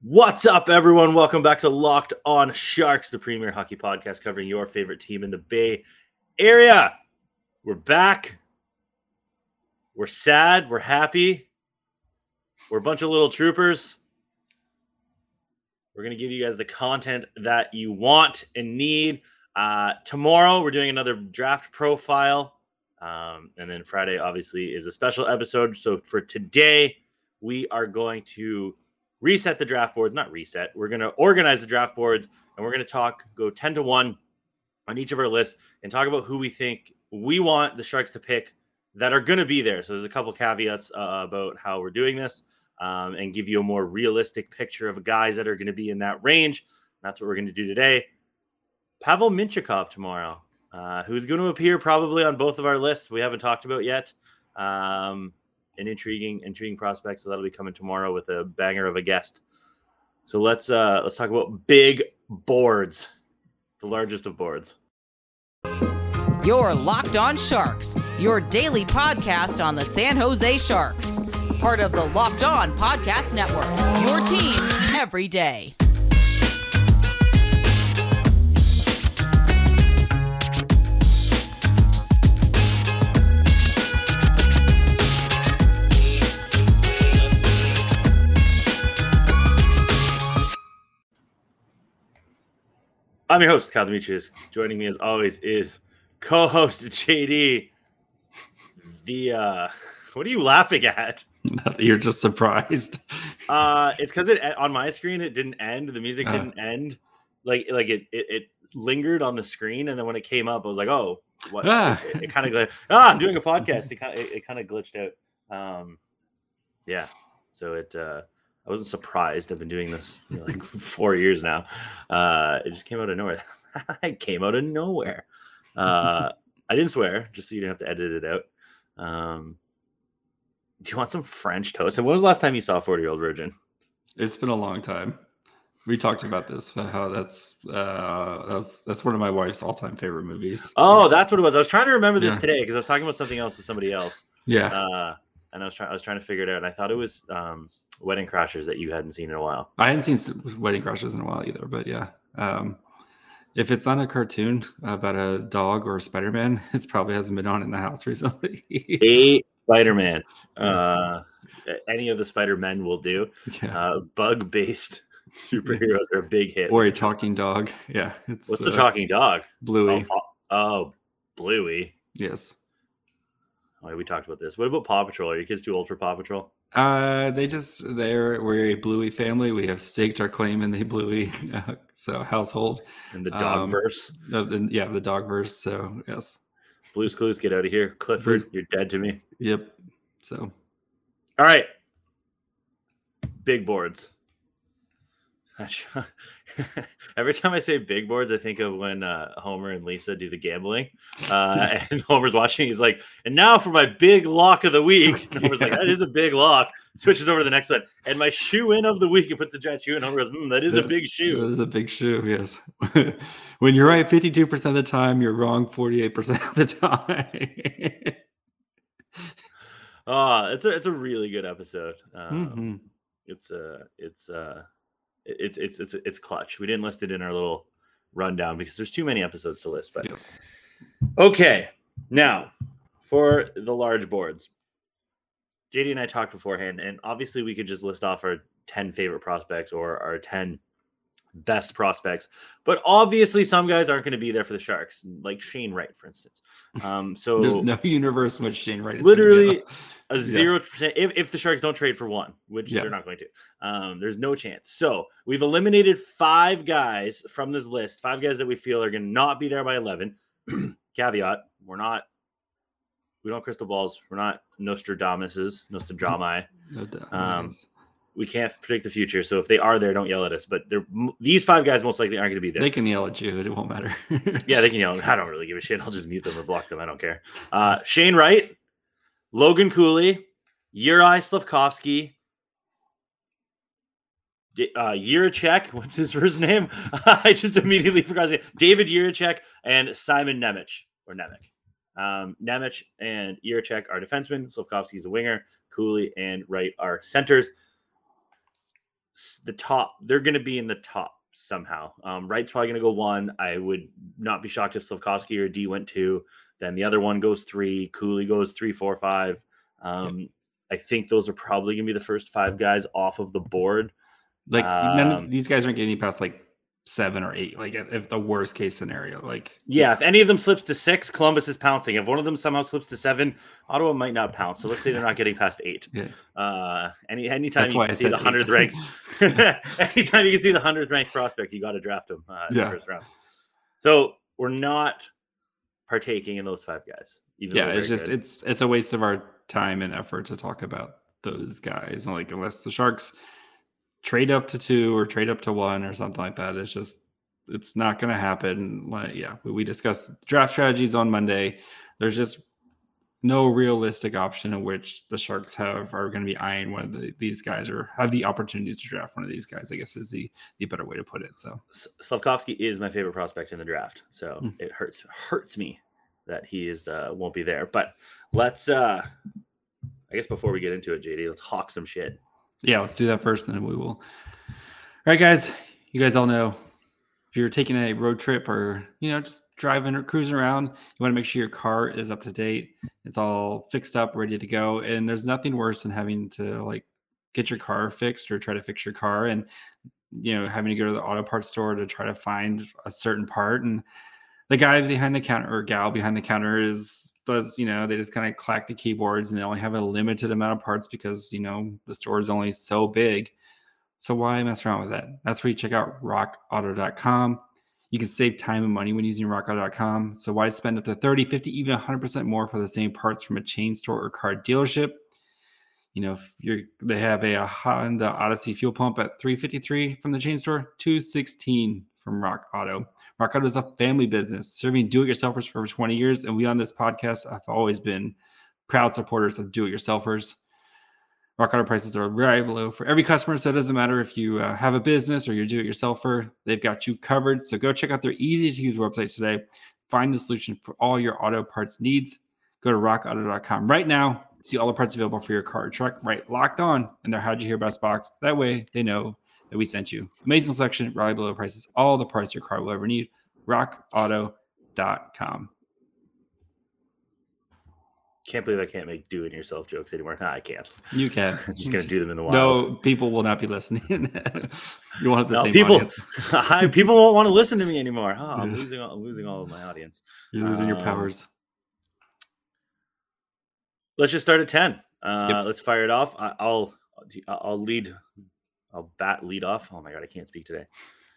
What's up, everyone? Welcome back to Locked On Sharks, the premier hockey podcast covering your favorite team in the Bay Area. We're back. We're sad. We're happy. We're a bunch of little troopers. We're going to give you guys the content that you want and need. Tomorrow, we're doing another draft profile. And then Friday, obviously, is a special episode. So for today, we are going to reset the draft boards. Not reset. We're going to organize the draft boards, and we're going to go 10 to 1 on each of our lists and talk about who we think we want the Sharks to pick that are going to be there. So there's a couple caveats about how we're doing this and give you a more realistic picture of guys that are going to be in that range. That's what we're going to do today. Pavel Mintyukov tomorrow, who's going to appear probably on both of our lists we haven't talked about yet. An intriguing prospect. So that'll be coming tomorrow with a banger of a guest. So let's talk about big boards, the largest of boards. You're Locked On Sharks, your daily podcast on the San Jose Sharks. Part of the Locked On Podcast Network, your team every day. I'm your host, Kyle Demetrius. Joining me as always is co-host JD. What are you laughing at? You're just surprised. It's because on my screen it didn't end. The music didn't end. Like it lingered on the screen, and then when it came up, I was like, "Oh, what?" It kind of I'm doing a podcast. It kind of glitched out. Yeah. So I wasn't surprised. I've been doing this like 4 years now. It just came out of nowhere. I came out of nowhere. I didn't swear, just so you didn't have to edit it out. Do you want some French toast? And when was the last time you saw a 40-Year-Old Virgin? It's been a long time. We talked about this. How that's one of my wife's all-time favorite movies. Oh, that's what it was. I was trying to remember this today because I was talking about something else with somebody else. Yeah. And I was trying to figure it out, and I thought it was Wedding Crashers that you hadn't seen in a while. I hadn't seen Wedding Crashers in a while either, but yeah. If it's not a cartoon about a dog or a Spider-Man, it probably hasn't been on in the house recently. A Spider-Man. Any of the Spider-Men will do. Yeah. Bug-based superheroes are a big hit. Or a talking dog. Yeah. What's the talking dog? Bluey. Oh, Bluey. Yes. Oh, we talked about this. What about Paw Patrol? Are your kids too old for Paw Patrol? We're a Bluey family. We have staked our claim in the Bluey household. In the dog verse. The dog verse. So yes. Blue's Clues, get out of here. Clifford, you're dead to me. Yep. So all right. Big boards. Every time I say big boards, I think of when Homer and Lisa do the gambling. And Homer's watching. He's like, and now for my big lock of the week. And Homer's like, that is a big lock. Switches over to the next one. And my shoe in of the week. He puts the giant shoe in. Homer goes, that is a big shoe. That is a big shoe, yes. When you're right 52% of the time, you're wrong 48% of the time. It's a really good episode. It's clutch. We didn't list it in our little rundown because there's too many episodes to list. But yes. Okay, now for the large boards, JD and I talked beforehand, and obviously we could just list off our 10 favorite prospects or our 10 best prospects, but obviously some guys aren't going to be there for the Sharks, like Shane Wright, for instance. So there's no universe in which Shane Wright is literally a 0%. If the Sharks don't trade for one, which they're not going to, there's no chance. So we've eliminated 5 guys from this list, 5 guys that we feel are going to not be there by 11. Caveat: we don't have crystal balls. We're not Nostradamuses. We can't predict the future, so if they are there, don't yell at us. But these 5 guys most likely aren't going to be there. They can yell at you. It won't matter. Yeah, they can yell. I don't really give a shit. I'll just mute them or block them. I don't care. Shane Wright, Logan Cooley, Juraj Slafkovsky, Jiricek. What's his first name? I just immediately forgot his name. David Jiricek and Simon Nemec. Nemec and Jiricek are defensemen. Slafkovsky is a winger. Cooley and Wright are centers. the top. They're going to be in the top somehow. Wright's probably going to go 1. I would not be shocked if Slavkovsky or D went 2. Then the other one goes 3. Cooley goes 3, 4, 5. I think those are probably going to be the first 5 guys off of the board. Like none of these guys aren't getting past like 7 or 8. Like if the worst case scenario, like if any of them slips to 6, Columbus is pouncing. If one of them somehow slips to 7, Ottawa might not pounce. So let's say they're not getting past 8. Anytime you can see the 100th ranked, anytime you can see the 100th ranked prospect, you got to draft them in the first round. So we're not partaking in those 5 guys. It's just it's a waste of our time and effort to talk about those guys. Like unless the Sharks trade up to 2 or trade up to 1 or something like that, it's not going to happen. Like we discussed draft strategies on Monday. There's just no realistic option in which the Sharks are going to be eyeing one of these guys or have the opportunity to draft one of these guys, I guess is the better way to put it. So Slavkovsky is my favorite prospect in the draft. So it hurts me that he won't be there. But let's I guess before we get into it, JD, let's hawk some shit. Yeah, let's do that first, and then we will. All right, guys. You guys all know if you're taking a road trip or, just driving or cruising around, you want to make sure your car is up to date. It's all fixed up, ready to go. And there's nothing worse than having to get your car fixed or try to fix your car and, having to go to the auto parts store to try to find a certain part. And the guy behind the counter or gal behind the counter they just kind of clack the keyboards and they only have a limited amount of parts because, the store is only so big. So why mess around with that? That's where you check out rockauto.com. You can save time and money when using rockauto.com. So why spend up to 30, 50, even 100% more for the same parts from a chain store or car dealership? They have a Honda Odyssey fuel pump at $353 from the chain store, $216 from Rock Auto. Rock Auto is a family business serving do-it-yourselfers for over 20 years. And we on this podcast have always been proud supporters of do-it-yourselfers. Rock Auto prices are very low for every customer. So it doesn't matter if you have a business or you're do-it-yourselfer. They've got you covered. So go check out their easy-to-use website today. Find the solution for all your auto parts needs. Go to rockauto.com right now. See all the parts available for your car or truck. Right, locked on in their How'd You Hear About Us box. That way they know that we sent you. Amazing selection, reliable low prices, all the parts your car will ever need. rockauto.com. Can't believe I can't make do-it-yourself jokes anymore. I can't. You can. I'm just going to do them in the wild. No, people will not be listening. You won't have the same audience. People won't want to listen to me anymore. I'm losing all of my audience. You're losing your powers. Let's just start at 10. Let's fire it off. I'll lead off. Oh my God, I can't speak today.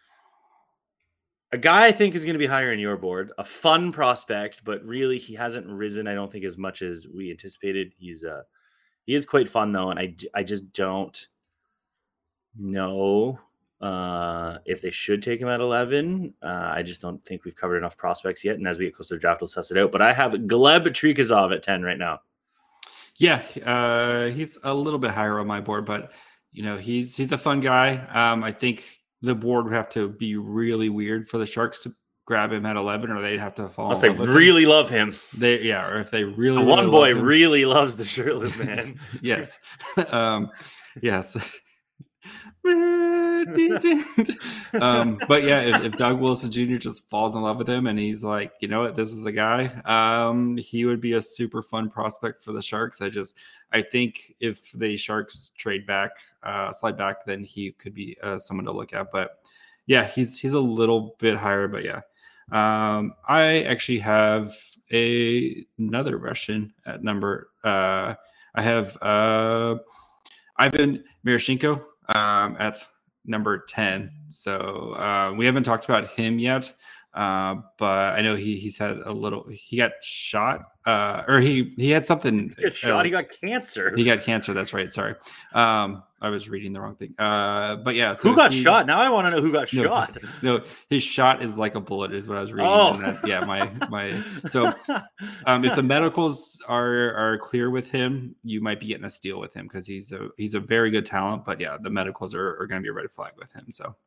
A guy I think is going to be higher in your board, a fun prospect, but really he hasn't risen, I don't think, as much as we anticipated. He is quite fun though, and I just don't know if they should take him at 11. I just don't think we've covered enough prospects yet, and as we get closer to the draft, we'll suss it out. But I have Gleb Trikazov at 10 right now. Yeah, he's a little bit higher on my board, but he's a fun guy. I think the board would have to be really weird for the Sharks to grab him at 11, or they'd have to fall. Unless they really love him. Or if they really one boy really loves the shirtless man. Yes, yes. But yeah, if Doug Wilson Jr. just falls in love with him and he's like, you know what, this is the guy, he would be a super fun prospect for the Sharks. I think if the Sharks slide back, then he could be someone to look at. But yeah, he's a little bit higher. But yeah, I actually have another Russian at number. I have Ivan Miroshnichenko at number 10. So we haven't talked about him yet, but I know he got shot, or he had something. He got cancer. He got cancer. That's right. Sorry. I was reading the wrong thing. But yeah. So who got shot? Now I want to know who got shot. No, his shot is like a bullet is what I was reading. Oh. Yeah. My. So if the medicals are clear with him, you might be getting a steal with him because he's a very good talent. But yeah, the medicals are going to be a red flag with him. So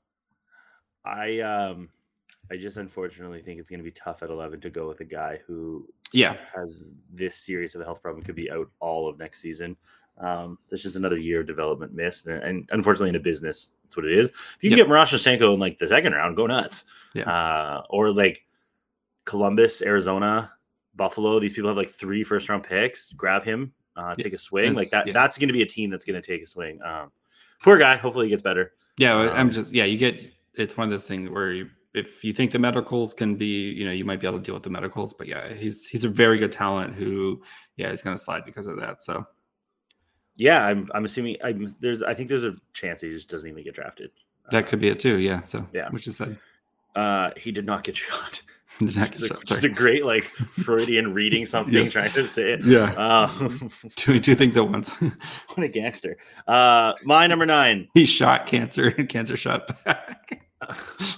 I just unfortunately think it's going to be tough at 11 to go with a guy who has this serious of a health problem, could be out all of next season. That's just another year of development missed, and unfortunately, in a business, that's what it is. If you can get Marashchenko in like the second round, go nuts. Yeah. Or like Columbus, Arizona, Buffalo. These people have like 3 first-round picks. Grab him, take a swing like that. Yeah. That's going to be a team that's going to take a swing. Poor guy. Hopefully, he gets better. Yeah, it's one of those things where if you think the medicals can be, you might be able to deal with the medicals, but yeah, he's a very good talent who, is going to slide because of that. So. Yeah, I'm assuming I think there's a chance he just doesn't even get drafted. That could be it too. Yeah. So which is sad. He did not get shot. Just a great like Freudian reading something, trying to say it. Yeah. Doing 2 things at once. What a gangster. My number 9. He shot cancer and cancer shot back. All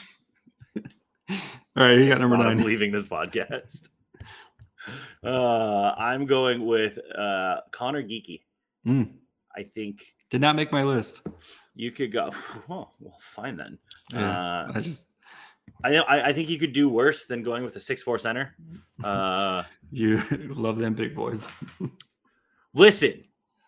right, you got number 9. I'm leaving this podcast. I'm going with Connor Geekie. I think did not make my list. You could go. Oh, well, fine then. Yeah, I think you could do worse than going with a 6'4" center. You love them big boys. Listen.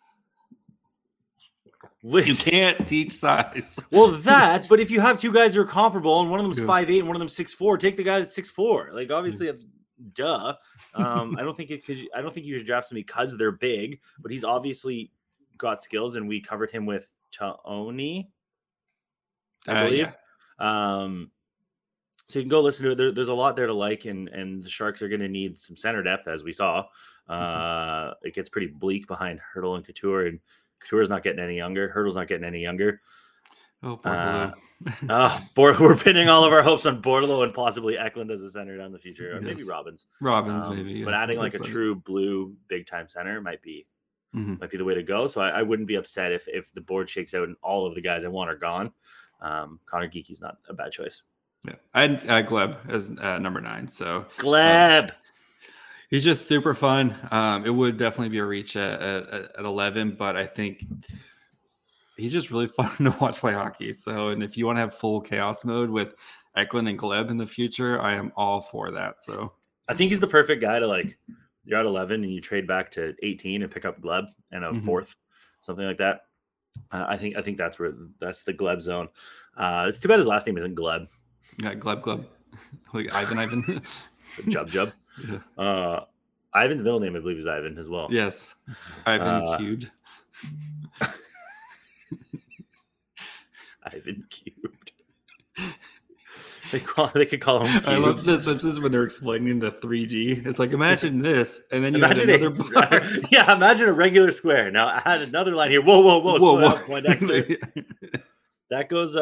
You can't teach size. Well, but if you have 2 guys who are comparable and one of them's 5'8" and one of them's 6'4", take the guy that's 6'4". Like obviously that's duh. I don't think you should draft somebody because they're big, but he's obviously got skills, and we covered him with Tony, I believe. Yeah. So you can go listen to it. There's a lot there to like, and the Sharks are going to need some center depth, as we saw. It gets pretty bleak behind Hurdle and Couture, and Couture's not getting any younger. Hurdle's not getting any younger. Oh, Bortolo. We're pinning all of our hopes on Bortolo and possibly Eklund as a center down the future, or maybe Robbins. Maybe. Yeah. But adding like a true blue big time center might be the way to go. So I wouldn't be upset if the board shakes out and all of the guys I want are gone. Connor Geekie's not a bad choice. Yeah, I had Gleb as number 9. So Gleb. He's just super fun. It would definitely be a reach at 11, but I think he's just really fun to watch play hockey. So, and if you want to have full chaos mode with Eklund and Gleb in the future, I am all for that. So I think he's the perfect guy to like, you're at 11 and you trade back to 18 and pick up Gleb and a 4th, something like that. I think that's the Gleb zone. It's too bad his last name isn't Gleb. Yeah, Gleb. Like Ivan. Jub. Yeah. Ivan's middle name, I believe, is Ivan as well. Yes. Ivan cubed. Ivan cubed. They could call him cubes. I love the Simpsons when they're explaining the 3D. It's like, imagine this, and then you imagine another box. Yeah, imagine a regular square. Now add another line here. Whoa. Slow down, Poindexter. That goes.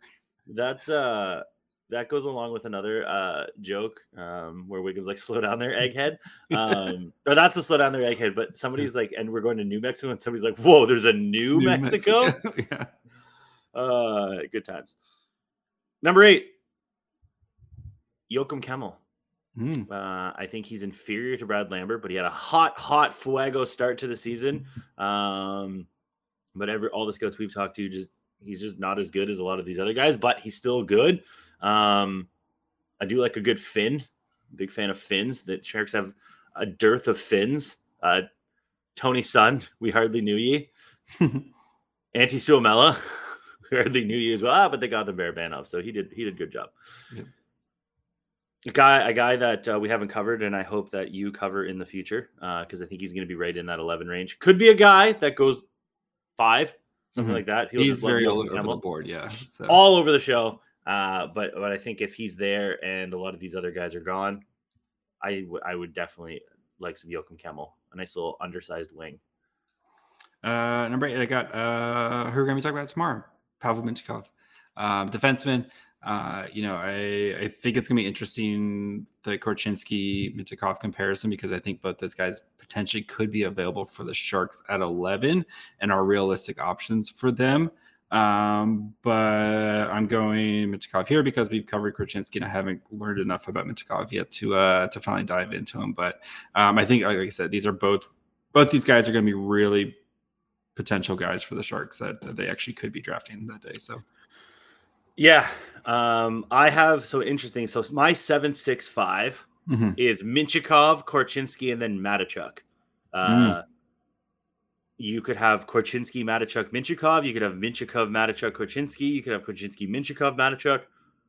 That goes along with another joke where Wiggum's like, slow down there, egghead. Or that's the slow down there, egghead. But somebody's like, and we're going to New Mexico, and somebody's like, whoa, there's a New Mexico? Yeah. Good times. Number 8, Joachim Kemmel. I think he's inferior to Brad Lambert, but he had a hot fuego start to the season. But all the scouts we've talked to, he's just not as good as a lot of these other guys, but he's still good. I do like a good fin. Big fan of fins. The Sharks have a dearth of fins. Tony Sun, we hardly knew ye. Antti Suomela, we hardly knew ye as well. But they got the bear ban off, so he did a good job. Yep. A guy that we haven't covered, and I hope that you cover in the future, because I think he's going to be right in that 11 range. Could be a guy that goes 5, something like that. He's very all over the board, yeah. So. All over the show. But I think if he's there and a lot of these other guys are gone, I would definitely like some Joachim Kemmel, a nice little undersized wing. Number 8, I got who we're going to be talking about tomorrow, Pavel Mintyukov, defenseman. I think it's going to be interesting, the Korchinski-Mintyukov comparison, because I think both those guys potentially could be available for the Sharks at 11 and are realistic options for them. But I'm going Mintyukov here because we've covered Korchinski and I haven't learned enough about Mintyukov yet to finally dive into him. But I think, like I said, these are both these guys are going to be really potential guys for the Sharks that they actually could be drafting that day. So. Yeah. I have, so interesting. So my 7-6-5 is Mintyukov, Korchinski, and then Matechuk. You could have Korchinski, Matachuk, Minchikov. You could have Minchikov, Matachuk, Korchinski. You could have Korchinski, Minchikov, Matachuk.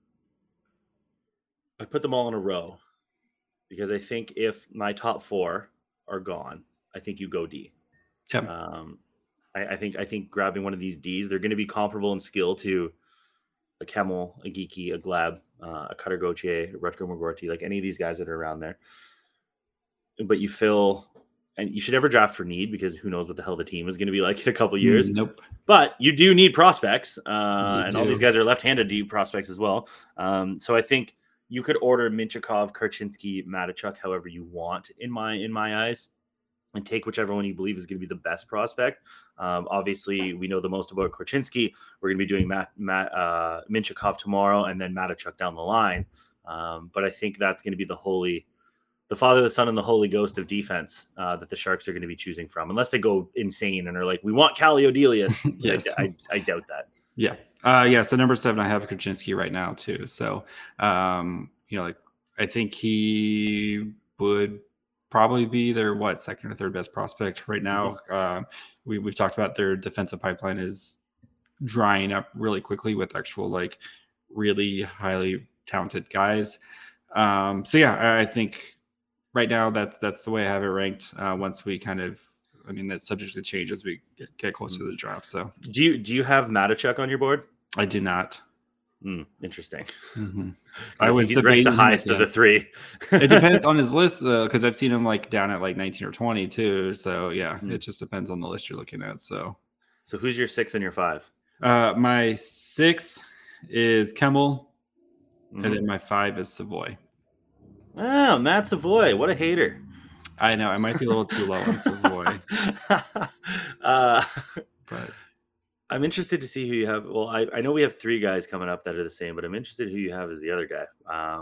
I put them all in a row because I think if my top 4 are gone, I think you go D. Yep. I think grabbing one of these Ds, they're going to be comparable in skill to a Kemmel, a Geeky, a Glab, a Cutter Gauthier, a Rutger McGorty, like any of these guys that are around there. But you fill, and you should never draft for need because who knows what the hell the team is going to be like in a couple of years. Nope. But you do need prospects, and all these guys are left-handed deep prospects as well. So I think you could order Minchikov, Korchinski, Matachuk, however you want in my eyes, and take whichever one you believe is going to be the best prospect. Obviously, we know the most about Korchinski. We're going to be doing Minchikov tomorrow, and then Matachuk down the line. But I think that's going to be the Father, the Son, and the Holy Ghost of defense that the Sharks are going to be choosing from, unless they go insane and are like, we want Callie Odelius. Yes. I doubt that. Yeah. So number 7, I have Korchinski right now too. So, like I think he would probably be their second or third best prospect right now. We've talked about their defensive pipeline is drying up really quickly with actual like really highly talented guys. I think right now that's the way I have it ranked. Once we that's subject to change as we get closer to the draft. So do you have Matachuk on your board? I do not. Interesting. Mm-hmm. He's ranked the highest of the 3. It depends on his list because I've seen him like down at like 19 or 20 too. So it just depends on the list you're looking at. So who's your 6 and your 5? My 6 is Kemmel, and then my 5 is Savoy. Oh, Matt Savoy, what a hater! I know I might be a little too low on Savoy, but. I'm interested to see who you have. Well, I know we have 3 guys coming up that are the same, but I'm interested who you have as the other guy.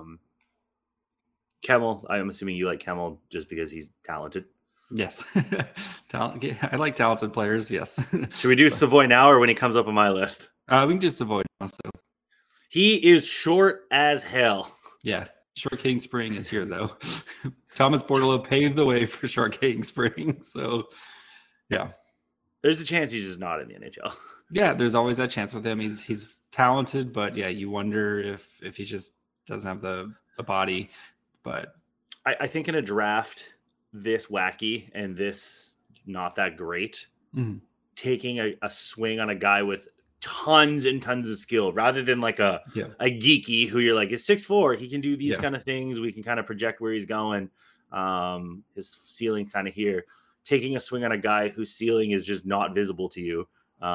Kemmel, I'm assuming you like Kemmel just because he's talented. Yes. I like talented players, yes. Should we do Savoy now or when he comes up on my list? We can do Savoy now. So. He is short as hell. Yeah. Short King Spring is here, though. Thomas Bordeleau paved the way for Short King Spring. So, yeah. There's a chance he's just not in the NHL. Yeah, there's always that chance with him. He's talented, but yeah, you wonder if he just doesn't have the body. But I think in a draft this wacky and this not that great, taking a swing on a guy with tons and tons of skill rather than like a geeky who you're like is 6'4", he can do these kind of things. We can kind of project where he's going. His ceiling kind of here. Taking a swing on a guy whose ceiling is just not visible to you,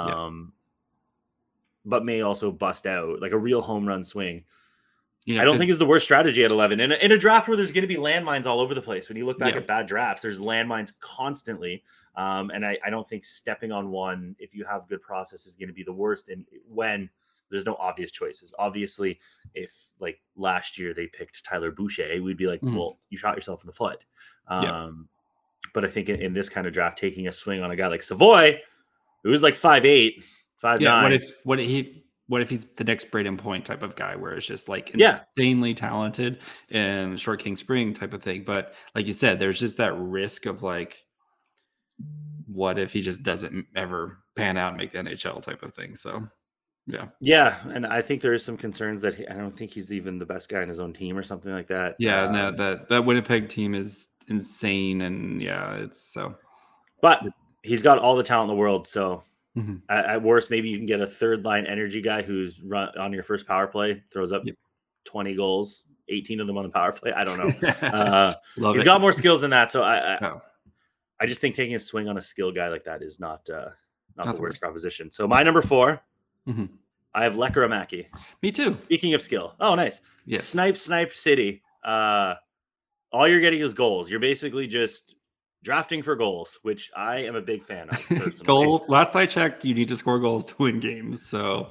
but may also bust out like a real home run swing. I don't think is the worst strategy at 11. In a draft where there's going to be landmines all over the place. When you look back at bad drafts, there's landmines constantly. And I don't think stepping on one, if you have good process, is going to be the worst. And when there's no obvious choices. Obviously, if like last year they picked Tyler Boucher, we'd be like, well, you shot yourself in the foot. But I think in this kind of draft, taking a swing on a guy like Savoy, who's like 5'8", 5'9". What if he's the next Braden Point type of guy, where it's just like insanely talented and Short King Spring type of thing? But like you said, there's just that risk of like, what if he just doesn't ever pan out and make the NHL type of thing? So yeah, and I think there is some concerns that I don't think he's even the best guy in his own team or something like that. Yeah, no, that Winnipeg team is insane, and it's so. But he's got all the talent in the world, so at worst, maybe you can get a third line energy guy who's run on your first power play, throws up 20 goals, 18 of them on the power play. I don't know. He's got more skills than that, so I just think taking a swing on a skill guy like that is not the worst proposition. So my number 4, I have Lekkerimaki. Me too. Speaking of skill, oh nice, Snipe City. All you're getting is goals. You're basically just drafting for goals, which I am a big fan of. Personally. Goals. Last I checked, you need to score goals to win games. So,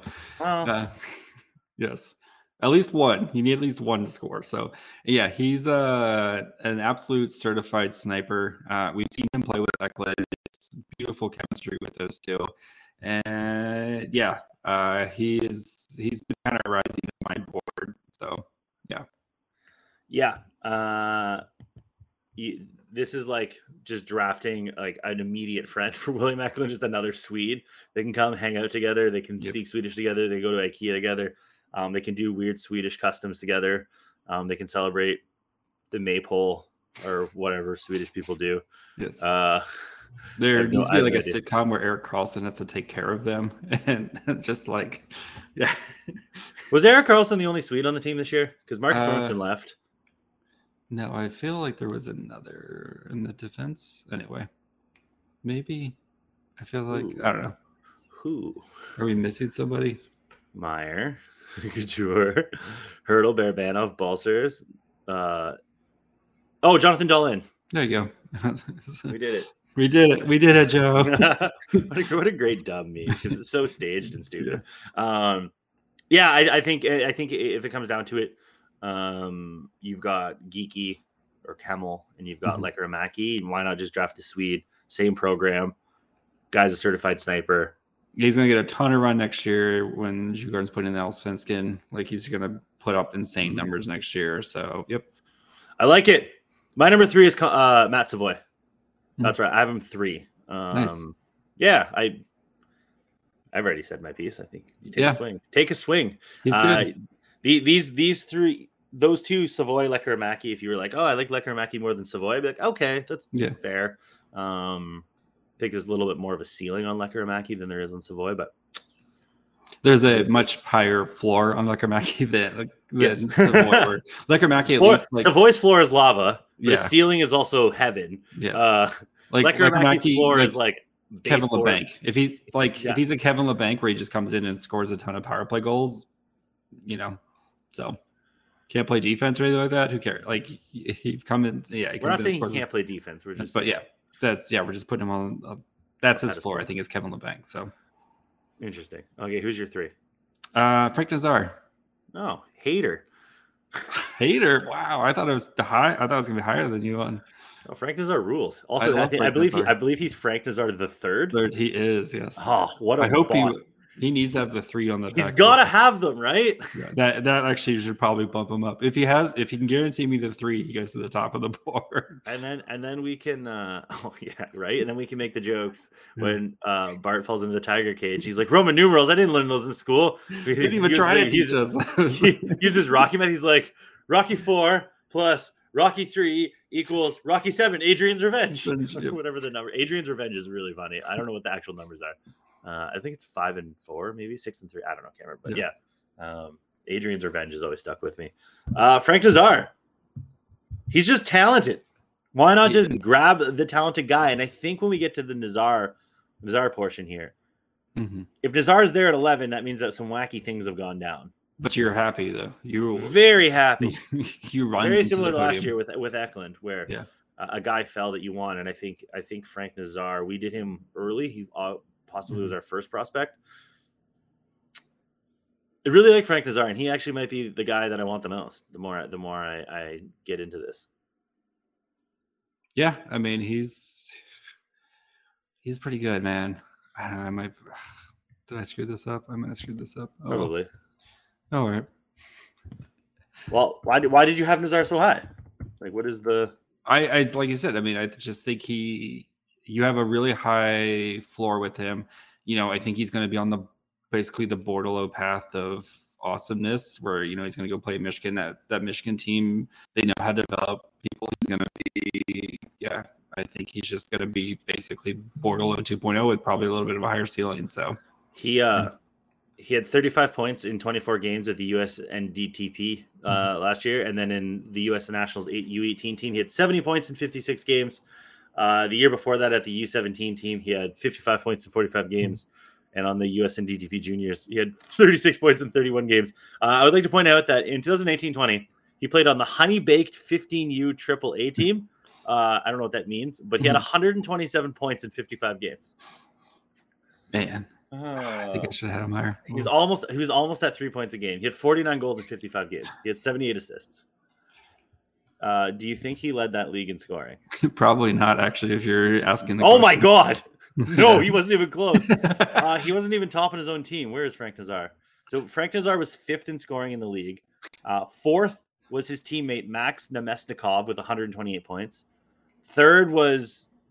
yes, at least one. You need at least one to score. So, yeah, he's an absolute certified sniper. We've seen him play with Ekblad. It's beautiful chemistry with those two, and he's been kind of rising to my board. So, yeah. This is like just drafting like an immediate friend for William Eklund, just another Swede. They can come hang out together. They can speak Swedish together. They go to IKEA together. They can do weird Swedish customs together. They can celebrate the maypole or whatever Swedish people do. Yes. There needs to be like a sitcom where Erik Karlsson has to take care of them, and just like, yeah. Was Erik Karlsson the only Swede on the team this year? Because Marcus Sorensen left. No, I feel like there was another in the defense. Anyway, maybe. I feel like I don't know. Who are we missing? Somebody? Meyer, Couture, Hurdle, Barabanov, Balcers. Jonathan Dahlin. There you go. We did it. We did it. We did it, Joe. What a great dumb me, because it's so staged and stupid. Yeah. I think if it comes down to it, you've got Geeky or Kemmel, and you've got Lekkerimäki, and why not just draft the Swede? Same program. Guy's a certified sniper. He's going to get a ton of run next year when Djurgården's putting in the Allsvenskan. Like, he's going to put up insane numbers next year. So, yep. I like it. My number 3 is Matt Savoy. That's right. I have him 3. Nice. Yeah, I've already said my piece. I think you take a swing. Take a swing. He's good. These 3, those 2, Savoy, Lekkerimäki. If you were like, oh, I like Lekkerimäki more than Savoy, I'd be like, okay, that's fair. I think there's a little bit more of a ceiling on Lekkerimäki than there is on Savoy, but there's a much higher floor on Lekkerimäki than Savoy. Lekkerimäki, at least, like, Savoy's floor is lava. The ceiling is also heaven. Yes. Like Lekkerimäki's floor is like Kevin LeBanc. If he's if he's a Kevin LeBanc where he just comes in and scores a ton of power play goals, so can't play defense or anything like that. Who cares? Like, he come in. Yeah, we're not saying he can't play defense. We're just, we're just putting him on. That's his floor. I think it's Kevin LeBanc. So interesting. Okay, who's your 3? Frank Nazar. Oh, hater. Wow, I thought it was high. I thought it was gonna be higher than you on. Oh, Frank Nazar rules. Also, I believe he's Frank Nazar the third. He is. Yes. Oh, what a! I hope he needs to have the 3 on the. He's got to have them, right? Yeah, that actually should probably bump him up. If he can guarantee me the 3, he goes to the top of the board. And then we can. Right. And then we can make the jokes when Bart falls into the tiger cage. He's like, Roman numerals. I didn't learn those in school. We didn't even try to teach us. He uses Rocky math. He's like, Rocky 4 plus Rocky 3 equals Rocky 7. Adrian's Revenge. Whatever the number. Adrian's Revenge is really funny. I don't know what the actual numbers are. I think it's 5 and 4, maybe 6 and 3. I don't know. Can't remember. But Adrian's Revenge has always stuck with me. Frank Nazar. He's just talented. Why not just grab the talented guy? And I think when we get to the Nazar portion here, if Nazar is there at 11, that means that some wacky things have gone down. But you're happy though. You're very happy. You run very similar to last year with Eklund, where a guy fell that you won, and I think Frank Nazar. We did him early. He possibly was our first prospect. I really like Frank Nazar, and he actually might be the guy that I want the most. The more I get into this. Yeah, I mean he's pretty good, man. I don't know. I might. Did I screw this up? I might have screwed this up. Oh. Probably. All right. Well, why did you have Nazar so high? Like, what is the? I like you said. I mean, I just think you have a really high floor with him. I think he's going to be on basically the Bordelot path of awesomeness, where he's going to go play Michigan. That Michigan team, they know how to develop people. He's going to be, I think he's just going to be basically Bordelot 2.0 with probably a little bit of a higher ceiling. So he had 35 points in 24 games at the US NDTP last year, and then in the US Nationals U18 team, he had 70 points in 56 games. The year before that, at the U17 team, he had 55 points in 45 games. And on the US and DTP juniors, he had 36 points in 31 games. I would like to point out that in 2019-20, he played on the Honey Baked 15U AAA team. I don't know what that means, but he had 127 points in 55 games. Man, I think I should have had him higher. He was almost at 3 points a game. He had 49 goals in 55 games. He had 78 assists. Do you think he led that league in scoring? Probably not, actually, if you're asking the question. My God. No, he wasn't even close. He wasn't even top on his own team. Where is Frank Nazar? So Frank Nazar was 5th in scoring in the league. 4th was his teammate Max Nemesnikov with 128 points. 3rd was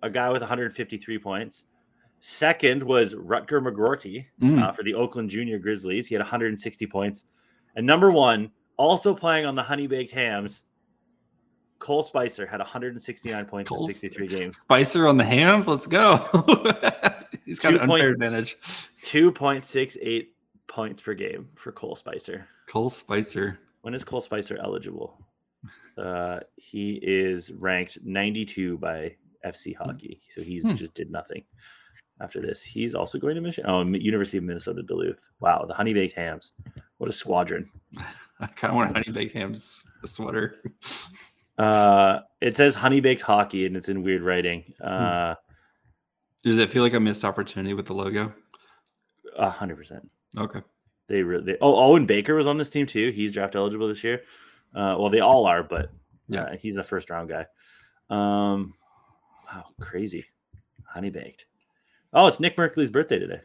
a guy with 153 points. Second was Rutger McGroarty for the Oakland Junior Grizzlies. He had 160 points. And number one, also playing on the Honey Baked Hams, Cole Spicer had 169 points in 63 games. Spicer on the Hams? Let's go. He's got an unfair advantage. 2.68 points per game for Cole Spicer. Cole Spicer. When is Cole Spicer eligible? He is ranked 92 by FC Hockey. So he just did nothing after this. He's also going to Michigan. Oh, University of Minnesota Duluth. Wow, the Honey Baked Hams. What a squadron. I kind of want a Honey Baked Hams sweater. It says Honey Baked Hockey, and it's in weird writing. Does it feel like a missed opportunity with the logo? 100%. Okay. Owen Baker was on this team too. He's draft eligible this year. Well, they all are, but he's a first round guy. Wow, crazy. Honey Baked. Oh, it's Nick Merkley's birthday today.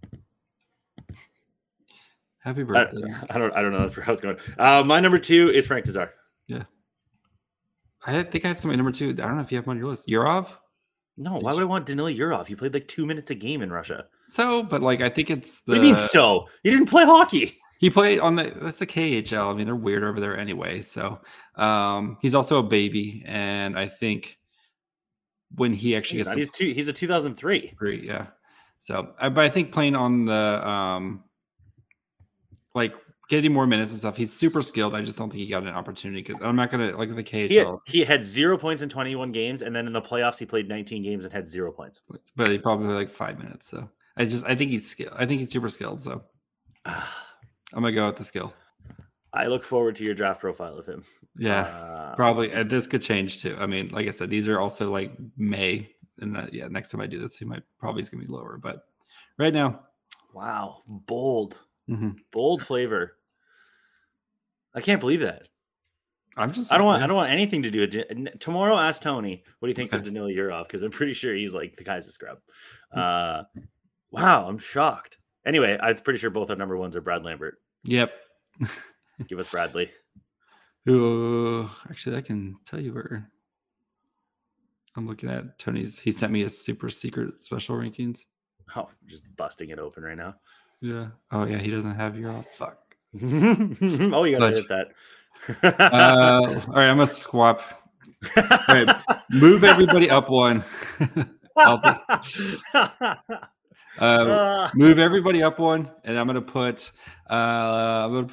Happy birthday. I don't know how it's going. My number 2 is Frank Nazar. Yeah. I think I have somebody number 2. I don't know if you have him on your list. Yurov? No, why would I want Danila Yurov? He played like 2 minutes a game in Russia. So, but like I think it's the. What do you mean so? He didn't play hockey. He played on that's the KHL. I mean, they're weird over there anyway. So he's also a baby, and I think when he actually gets he's a 2003. Yeah. So, but I think playing on the like getting more minutes and stuff, he's super skilled. I just don't think he got an opportunity because I'm not gonna like the KHL. He had 0 points in 21 games, and then in the playoffs he played 19 games and had 0 points. But he probably played like 5 minutes. So I think he's skilled. I think he's super skilled. So. I'm gonna go with the skill. I look forward to your draft profile of him. Yeah, probably. This could change too. I mean, like I said, these are also like May, and next time I do this, he probably is gonna be lower. But right now, wow, bold flavor. I can't believe that. I don't want anything to do with it. Tomorrow, ask Tony what he thinks of Danila Yurov because I'm pretty sure he's like the guy's a scrub. Wow, I'm shocked. Anyway, I'm pretty sure both our number ones are Brad Lambert. Yep. Give us Bradley. Actually, I can tell you where. I'm looking at Tony's. He sent me his super secret special rankings. Oh, just busting it open right now. Yeah. Oh, yeah. He doesn't have your fuck. Oh, you got to hit that. All right. I'm going to swap. All right. Move everybody up one. Move everybody up one, and I'm gonna put. No,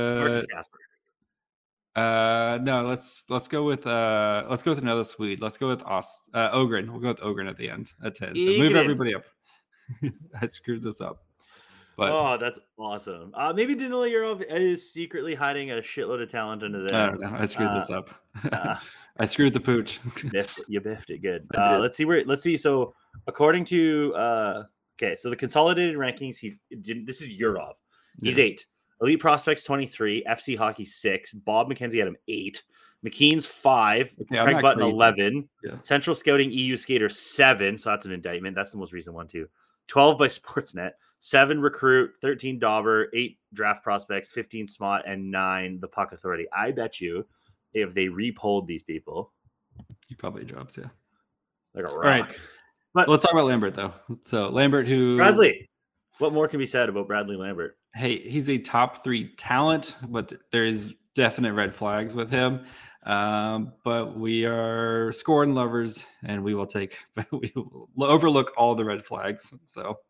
let's go with another Swede. Let's go with Ogren. We'll go with Ogren at the end at 10. So move everybody up. I screwed this up. But that's awesome. Maybe Danila Yurov is secretly hiding a shitload of talent under there. I don't know. I screwed this up. I screwed the pooch. You biffed it good. Let's see. So according to okay, so the consolidated rankings, this is Yurov. He's 8. Elite Prospects 23, FC Hockey 6, Bob McKenzie had him 8, McKean's 5, Craig Button 11, Central Scouting EU Skater 7, so that's an indictment. That's the most recent one too. 12 by Sportsnet, 7 Recruit, 13 Dauber, 8 Draft Prospects, 15 Smot, and 9 the Puck Authority. I bet you if they repolled these people, he probably drops, yeah. Like a rock. All right. But let's talk about Lambert, though. So Lambert, Bradley. What more can be said about Bradley Lambert? Hey, he's a top 3 talent, but there is definite red flags with him. But we are scoring lovers, and we will overlook all the red flags. So,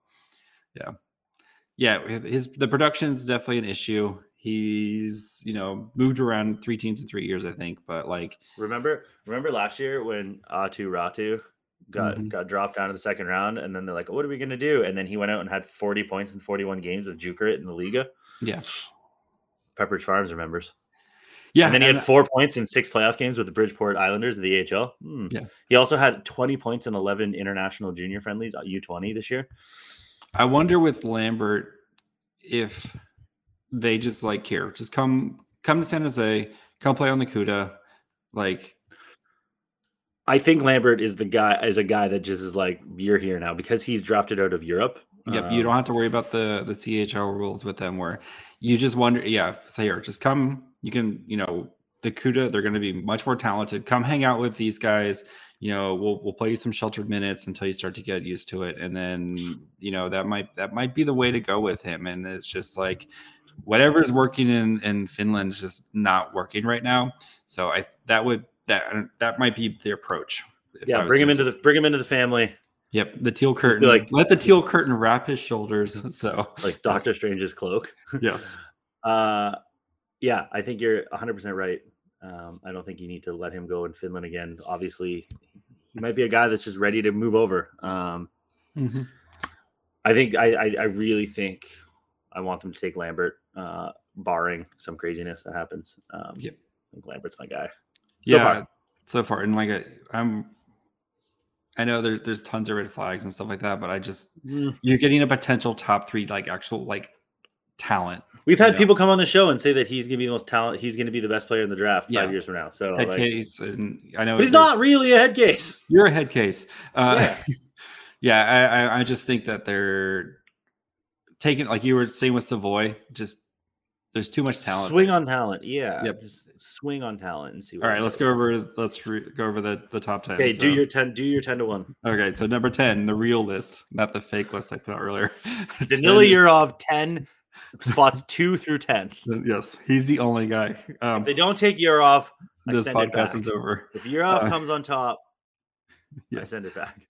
the production is definitely an issue. He's moved around 3 teams in 3 years, I think. But like, remember last year when Atu Ratu got dropped down to the second round, and then they're like, what are we going to do? And then he went out and had 40 points in 41 games with Jukurit in the Liga. Yeah. Pepperidge Farms remembers. Yeah. And then he had 4 points in 6 playoff games with the Bridgeport Islanders of the AHL. Yeah. He also had 20 points in 11 international junior friendlies at U20 this year. I wonder with Lambert if they just just come to San Jose, come play on the CUDA. Like, I think Lambert is a guy that just is like, you're here now because he's drafted out of Europe. Yep, you don't have to worry about the CHL rules with them where you just wonder, just come. You can, the CUDA, they're going to be much more talented. Come hang out with these guys. we'll play you some sheltered minutes until you start to get used to it, and then that might be the way to go with him. And it's just like whatever is working in Finland is just not working right now. So that might be the approach. Yeah, bring him into the family. Yep, the teal curtain. Let the teal curtain wrap his shoulders. So like Doctor Strange's cloak. Yes. Yeah, I think you're 100% right. I don't think you need to let him go in Finland again. Obviously, he might be a guy that's just ready to move over. I think I really think I want them to take Lambert, barring some craziness that happens. Yep. I think Lambert's my guy. So far, and I know there's tons of red flags and stuff like that, but you're getting a potential top 3 actual talent. We've had people come on the show and say that he's gonna be the most talent. He's gonna be the best player in the draft 5 years from now. So head case, and I know, but he's not really a head case. You're a head case. I just think that they're taking, like you were saying with Savoy, just there's too much talent. Swing on talent, yeah. Yep. Just swing on talent and see. All right, let's go over the top 10. Okay, do your 10 to 1. Okay, so number 10, the real list, not the fake list I put out earlier. Danila Yurov, 10 spots 2 through 10. Yes, he's the only guy. If they don't take Yurov, this podcast is over. If Yurov comes on top, yes. I send it back.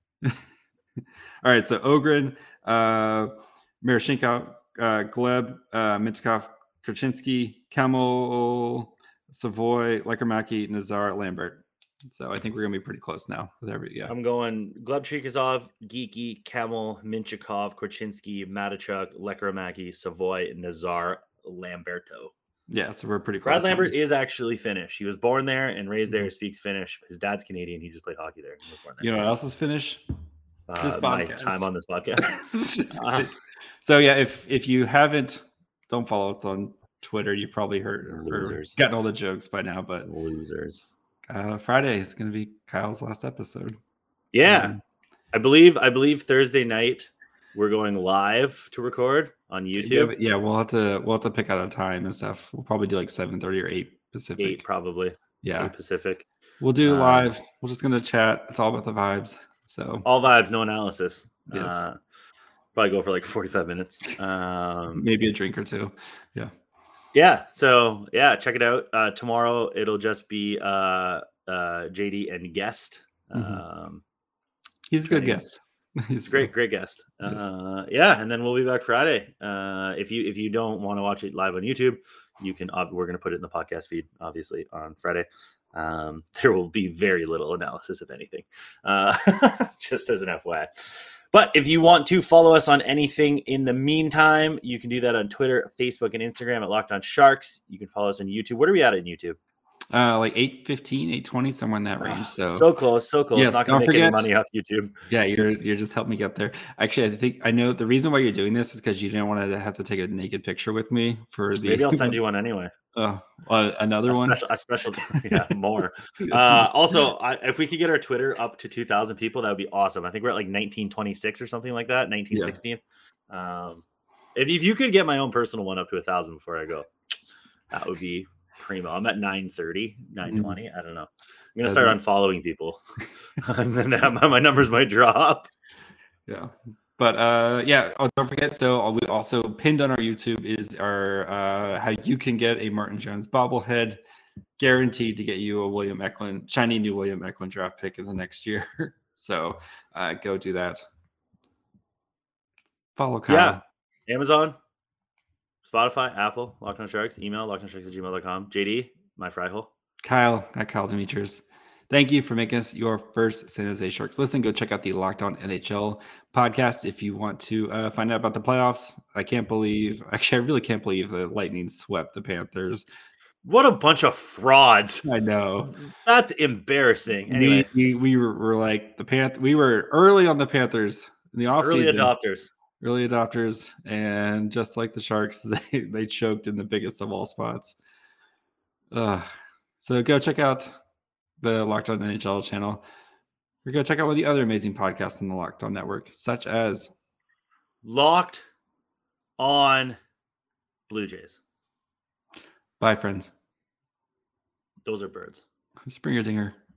All right, so Ogren, Miroshnikov, Gleb, Mintakov, Korchinski, Kamel, Savoy, Lekarmaki, Nazar, Lambert. So I think we're going to be pretty close now. I'm going Gleb Chikazov, Geeky, Kamel, Minchikov, Korchinski, Matichuk, Lekarmaki, Savoy, Nazar, Lamberto. Yeah, so we're pretty close. Brad Lambert is actually Finnish. He was born there and raised there, speaks Finnish. His dad's Canadian. He just played hockey there. He was born there. You know what else is Finnish? This podcast. My time on this podcast. So yeah, if you haven't, don't follow us on Twitter. You've probably heard or gotten all the jokes by now, but losers. Friday is going to be Kyle's last episode. Yeah, I believe Thursday night we're going live to record on YouTube. Yeah, we'll have to pick out a time and stuff. We'll probably do like 7:30 or 8 Pacific. 8 probably. Yeah, 8 Pacific. We'll do live. We're just gonna chat. It's all about the vibes. So all vibes, no analysis. Yes. Probably go for like 45 minutes. Maybe a drink or two. Yeah. Yeah. So yeah, check it out. Tomorrow it'll just be JD and guest. He's a good guest. He's great guest. Yeah, and then we'll be back Friday. If you don't want to watch it live on YouTube, you can. We're going to put it in the podcast feed, obviously, on Friday. There will be very little analysis, if anything, just as an FYI. But if you want to follow us on anything in the meantime, you can do that on Twitter, Facebook, and Instagram at Locked On Sharks. You can follow us on YouTube. What are we at on YouTube? Like 8:15, 8:20, somewhere in that range. So close. Yes, not going to make any money off YouTube. Yeah, you're just helping me get there. Actually, I know the reason why you're doing this is because you didn't want to have to take a naked picture with me for the. Maybe I'll send you one anyway. Another one. A special. Yeah, more. Also, if we could get our Twitter up to 2,000 people, that would be awesome. I think we're at like 1926 or something like that. 1916. Yeah. If you could get my own personal one up to 1,000 before I go, that would be primo. I'm at 930, 920. I don't know. I'm gonna start unfollowing people, and then my numbers might drop. Yeah, but don't forget. So we also pinned on our YouTube is our how you can get a Martin Jones bobblehead, guaranteed to get you a shiny new William Eklund draft pick in the next year. So go do that. Follow Kyle. Yeah, Amazon, Spotify, Apple, Locked On Sharks, email lockedonsharks@gmail.com. JD, my fry hole. Kyle at Kyle Demetrius. Thank you for making us your first San Jose Sharks listen. Go check out the Locked On NHL podcast if you want to find out about the playoffs. I really can't believe the Lightning swept the Panthers. What a bunch of frauds. I know. That's embarrassing. Anyway, we were like we were early on the Panthers in the offseason. Early adopters, and just like the Sharks, they choked in the biggest of all spots. So go check out the Locked On NHL channel, or go check out one of the other amazing podcasts on the Locked On Network, such as Locked On Blue Jays. Bye, friends. Those are birds. Springer Dinger.